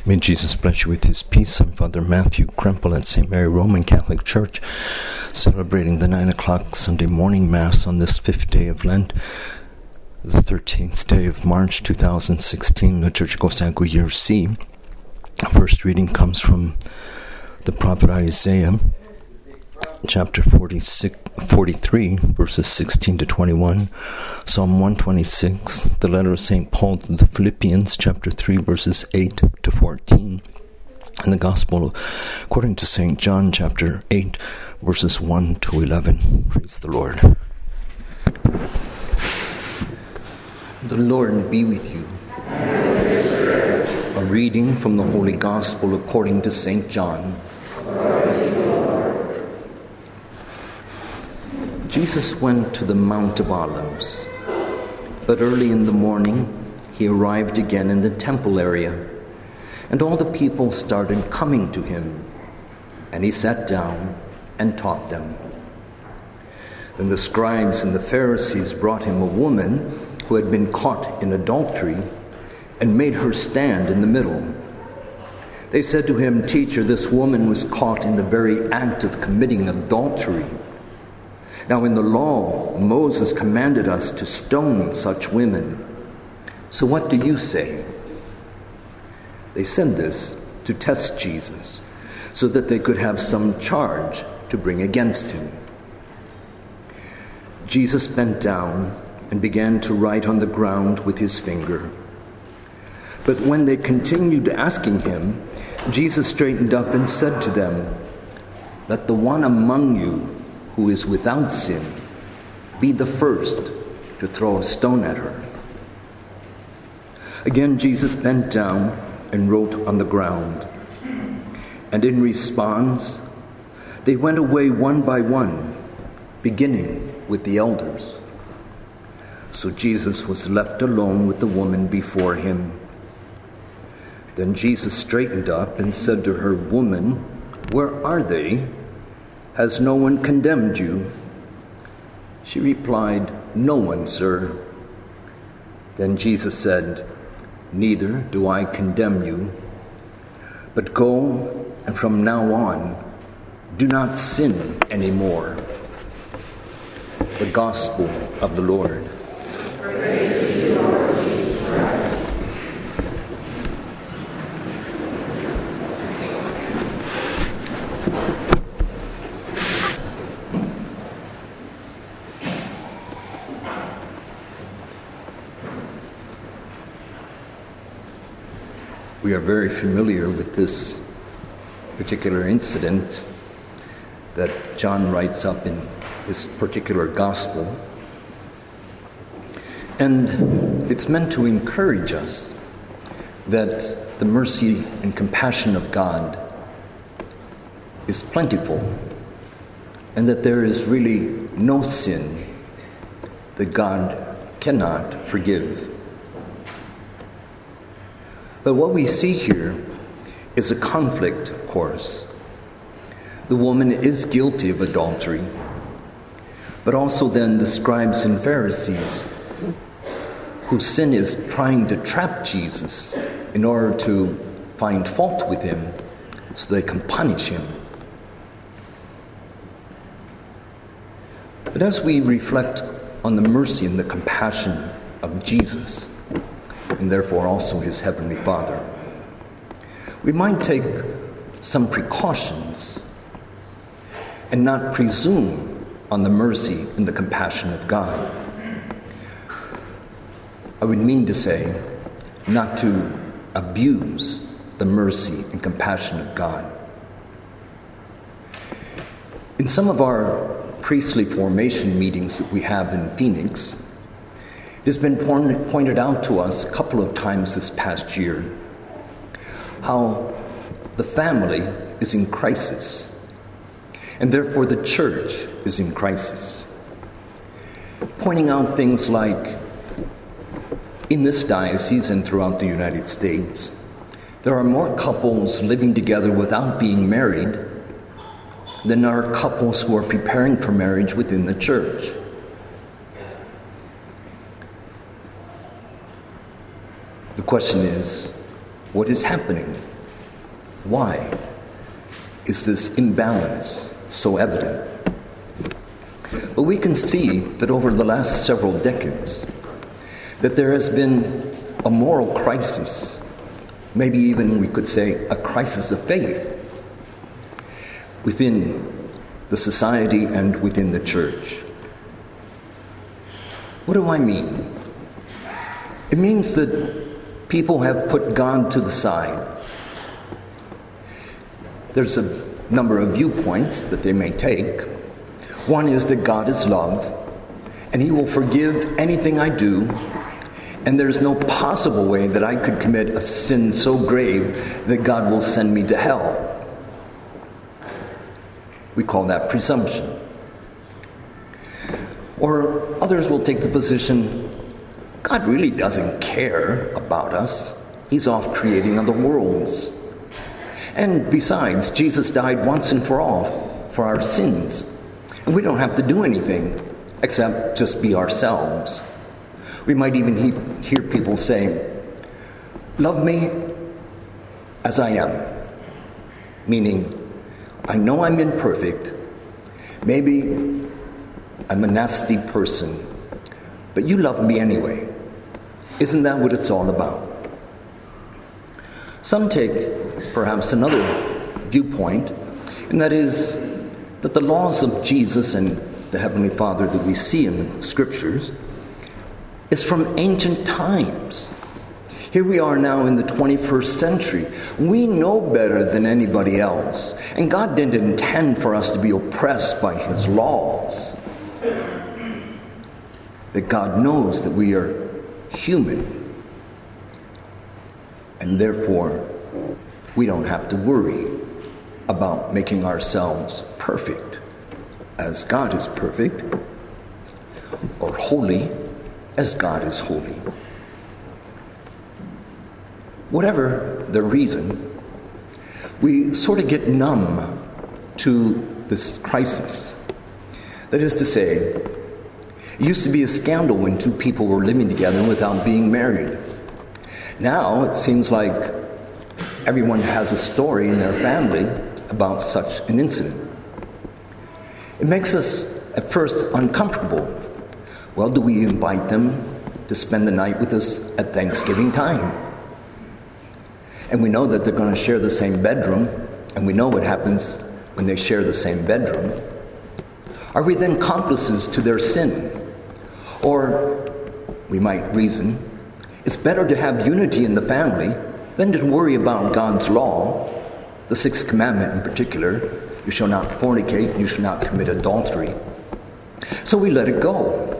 May Jesus bless you with his peace. I'm Father Matthew Krempel at St. Mary Roman Catholic Church, celebrating the 9 o'clock Sunday morning Mass on this 5th day of Lent, the 13th day of March 2016, liturgical cycle year C. Our first reading comes from the prophet Isaiah, chapter 43, verses 16 to 21, Psalm 126, the letter of St. Paul to the Philippians, chapter 3, verses 8 to 14, and the Gospel according to St. John, chapter 8, verses 1 to 11. Praise the Lord. The Lord be with you. A reading from the Holy Gospel according to St. John. Jesus went to the Mount of Olives, but early in the morning he arrived again in the temple area, and all the people started coming to him, and he sat down and taught them. Then the scribes and the Pharisees brought him a woman who had been caught in adultery and made her stand in the middle. They said to him, "Teacher, this woman was caught in the very act of committing adultery. Now in the law, Moses commanded us to stone such women. So what do you say?" They said this to test Jesus, so that they could have some charge to bring against him. Jesus bent down and began to write on the ground with his finger. But when they continued asking him, Jesus straightened up and said to them, "Let the one among you who is without sin be the first to throw a stone at her." Again Jesus bent down and wrote on the ground. And in response, they went away one by one, beginning with the elders. So Jesus was left alone with the woman before him. Then Jesus straightened up and said to her, "Woman, where are they? Has no one condemned you?" She replied, "No one, sir." Then Jesus said, "Neither do I condemn you, but go, and from now on, do not sin anymore." The Gospel of the Lord. Praise to you, Lord Jesus Christ. We are very familiar with this particular incident that John writes up in his particular gospel. And it's meant to encourage us that the mercy and compassion of God is plentiful, and that there is really no sin that God cannot forgive. But what we see here is a conflict, of course. The woman is guilty of adultery, but also then the scribes and Pharisees, whose sin is trying to trap Jesus in order to find fault with him so they can punish him. But as we reflect on the mercy and the compassion of Jesus, and therefore also his Heavenly Father, we might take some precautions and not presume on the mercy and the compassion of God. I would mean to say, not to abuse the mercy and compassion of God. In some of our priestly formation meetings that we have in Phoenix, it has been pointed out to us a couple of times this past year how the family is in crisis, and therefore the church is in crisis. Pointing out things like, in this diocese and throughout the United States, there are more couples living together without being married than there are couples who are preparing for marriage within the church. The question is, what is happening? Why is this imbalance so evident? But we can see that over the last several decades, that there has been a moral crisis, maybe even we could say a crisis of faith, within the society and within the church. What do I mean? It means that people have put God to the side. There's a number of viewpoints that they may take. One is that God is love, and He will forgive anything I do, and there's no possible way that I could commit a sin so grave that God will send me to hell. We call that presumption. Or others will take the position, God really doesn't care about us. He's off creating other worlds. And besides, Jesus died once and for all for our sins. And we don't have to do anything except just be ourselves. We might even hear people saying, love me as I am. Meaning, I know I'm imperfect. Maybe I'm a nasty person. But you love me anyway. Isn't that what it's all about? Some take perhaps another viewpoint, and that is that the laws of Jesus and the Heavenly Father that we see in the Scriptures is from ancient times. Here we are now in the 21st century. We know better than anybody else. And God didn't intend for us to be oppressed by His laws. That God knows that we are human. And therefore, we don't have to worry about making ourselves perfect, as God is perfect, or holy, as God is holy. Whatever the reason, we sort of get numb to this crisis. That is to say, it used to be a scandal when two people were living together without being married. Now it seems like everyone has a story in their family about such an incident. It makes us at first uncomfortable. Well, do we invite them to spend the night with us at Thanksgiving time? And we know that they're going to share the same bedroom, and we know what happens when they share the same bedroom. Are we then accomplices to their sin? Or we might reason, it's better to have unity in the family than to worry about God's law, the sixth commandment in particular, you shall not fornicate, you shall not commit adultery. So we let it go.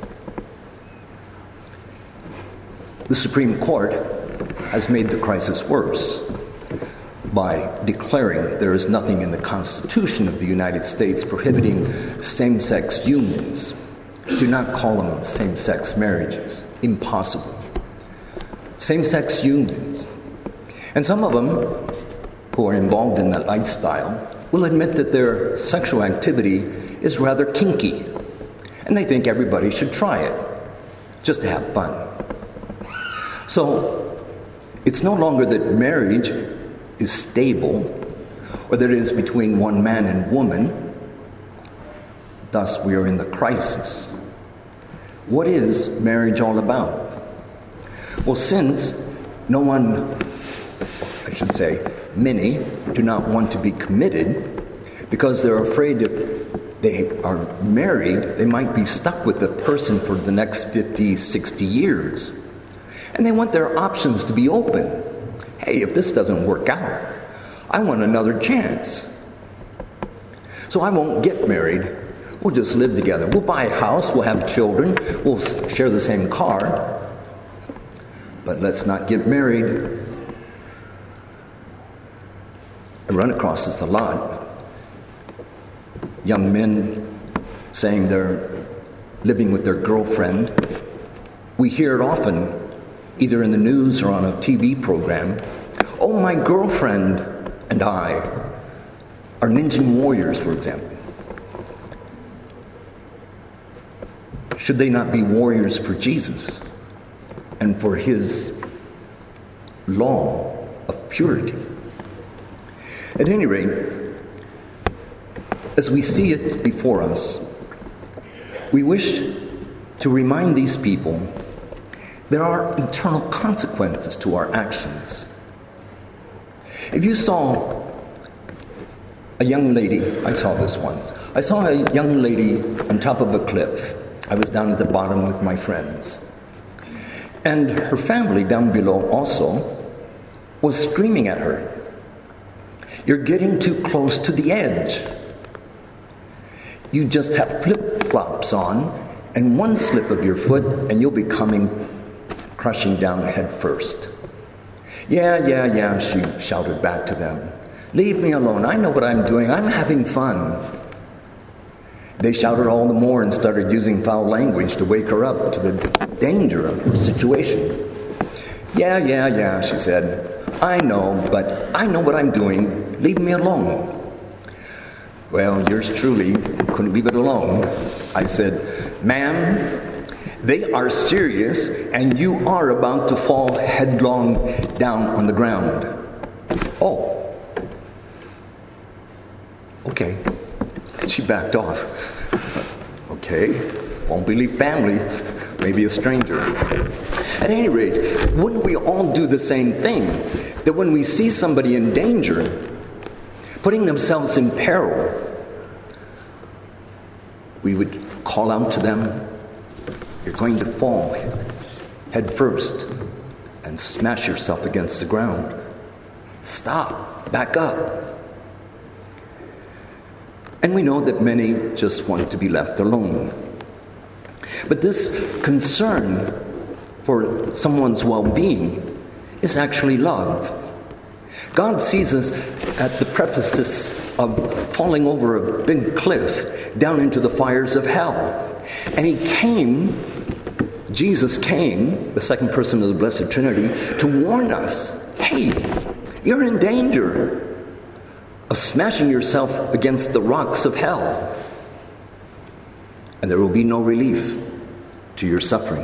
The Supreme Court has made the crisis worse by declaring there is nothing in the Constitution of the United States prohibiting same-sex unions. Do not call them same-sex marriages. Impossible. Same-sex unions. And some of them who are involved in that lifestyle will admit that their sexual activity is rather kinky. And they think everybody should try it, just to have fun. So, it's no longer that marriage is stable, or that it is between one man and woman. Thus, we are in the crisis. What is marriage all about? Well, since no one, I should say, many do not want to be committed because they're afraid if they are married, they might be stuck with the person for the next 50, 60 years. And they want their options to be open. Hey, if this doesn't work out, I want another chance. So I won't get married. We'll just live together. We'll buy a house. We'll have children. We'll share the same car. But let's not get married. I run across this a lot. Young men saying they're living with their girlfriend. We hear it often, either in the news or on a TV program. Oh, my girlfriend and I are ninja warriors, for example. Should they not be warriors for Jesus and for His law of purity? At any rate, as we see it before us, we wish to remind these people there are eternal consequences to our actions. If you saw a young lady, I saw this once. I saw a young lady on top of a cliff. I was down at the bottom with my friends. And her family down below also was screaming at her, "You're getting too close to the edge. You just have flip-flops on, and one slip of your foot, and you'll be crushing down head first." Yeah, she shouted back to them. "Leave me alone. I know what I'm doing. I'm having fun." They shouted all the more and started using foul language to wake her up to the danger of her situation. Yeah, she said. "I know, but I know what I'm doing. Leave me alone." Well, yours truly couldn't leave it alone. I said, "Ma'am, they are serious, and you are about to fall headlong down on the ground." "Oh, okay." She backed off. Okay, won't believe family, maybe a stranger. At any rate, wouldn't we all do the same thing? That when we see somebody in danger, putting themselves in peril, we would call out to them, "You're going to fall head first and smash yourself against the ground. Stop, back up." And we know that many just want to be left alone. But this concern for someone's well-being is actually love. God sees us at the precipice of falling over a big cliff down into the fires of hell. And Jesus came, the second person of the Blessed Trinity, to warn us, hey, you're in danger of smashing yourself against the rocks of hell. And there will be no relief to your suffering.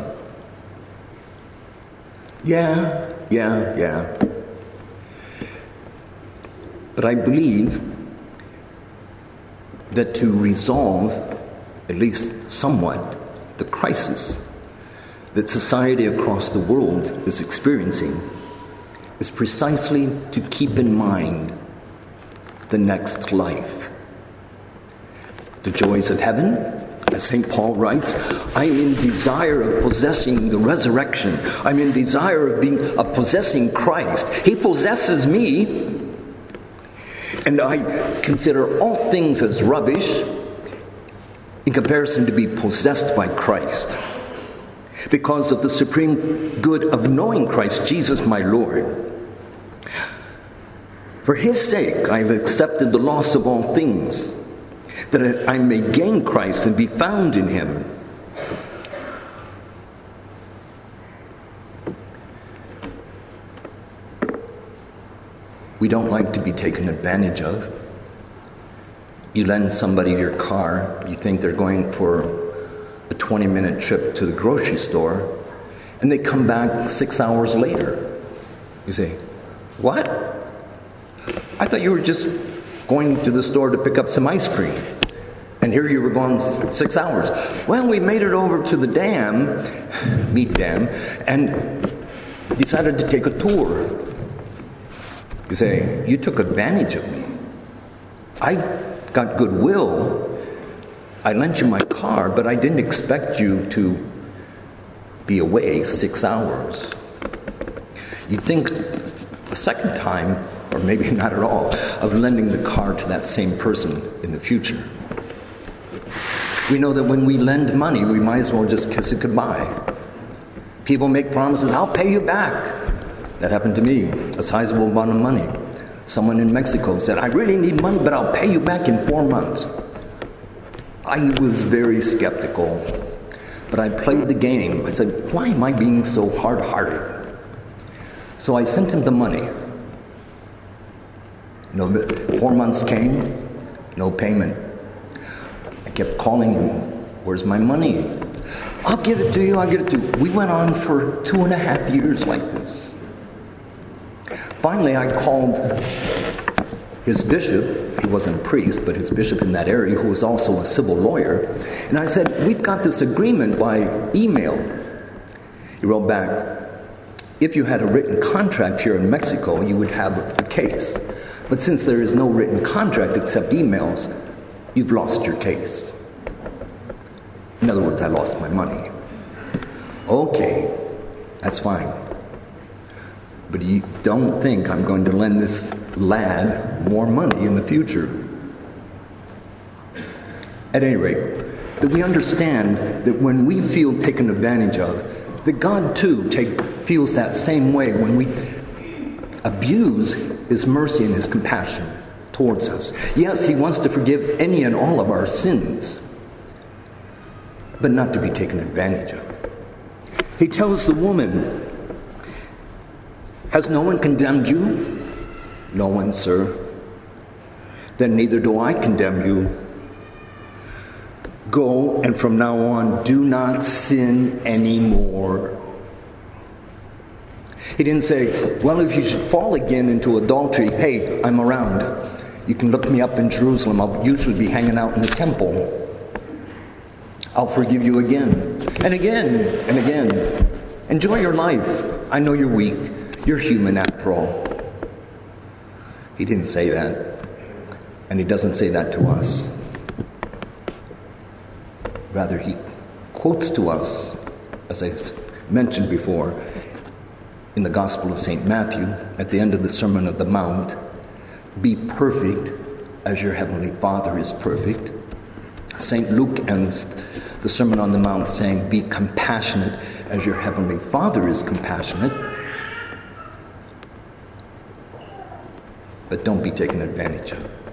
Yeah. But I believe that to resolve, at least somewhat, the crisis that society across the world is experiencing is precisely to keep in mind the next life. The joys of heaven, as St. Paul writes, I'm in desire of possessing the resurrection. I'm in desire of possessing Christ. He possesses me, and I consider all things as rubbish in comparison to be possessed by Christ, because of the supreme good of knowing Christ Jesus my Lord. For his sake I have accepted the loss of all things, that I may gain Christ and be found in him. We don't like to be taken advantage of. You lend somebody your car, you think they're going for a 20-minute trip to the grocery store, and they come back 6 hours later. You say, "What? I thought you were just going to the store to pick up some ice cream, and here you were gone 6 hours." "Well, we made it over to the meat dam, and decided to take a tour." You say, "You took advantage of me. I got goodwill. I lent you my car, but I didn't expect you to be away 6 hours." You'd think a second time, or maybe not at all, of lending the car to that same person in the future. We know that when we lend money, we might as well just kiss it goodbye. People make promises, "I'll pay you back." That happened to me, a sizable amount of money. Someone in Mexico said, "I really need money, but I'll pay you back in 4 months." I was very skeptical, but I played the game. I said, why am I being so hard-hearted? So I sent him the money. 4 months came, no payment. I kept calling him, "Where's my money?" "I'll give it to you, I'll get it to you." We went on for 2.5 years like this. Finally, I called his bishop, he wasn't a priest, but his bishop in that area, who was also a civil lawyer. And I said, we've got this agreement by email. He wrote back, if you had a written contract here in Mexico, you would have a case. But since there is no written contract except emails, you've lost your case. In other words, I lost my money. Okay, that's fine. But you don't think I'm going to lend this lad more money in the future. At any rate, that we understand that when we feel taken advantage of, that God too feels that same way when we abuse His mercy and His compassion towards us. Yes, He wants to forgive any and all of our sins, but not to be taken advantage of. He tells the woman, has no one condemned you? No one, sir. Then neither do I condemn you. Go, and from now on, do not sin anymore. He didn't say, well, if you should fall again into adultery, hey, I'm around. You can look me up in Jerusalem. I'll usually be hanging out in the temple. I'll forgive you again, and again, and again. Enjoy your life. I know you're weak. You're human after all. He didn't say that. And He doesn't say that to us. Rather, He quotes to us, as I mentioned before, in the Gospel of St. Matthew, at the end of the Sermon on the Mount, be perfect as your Heavenly Father is perfect. St. Luke ends the Sermon on the Mount saying, be compassionate as your Heavenly Father is compassionate. But don't be taken advantage of.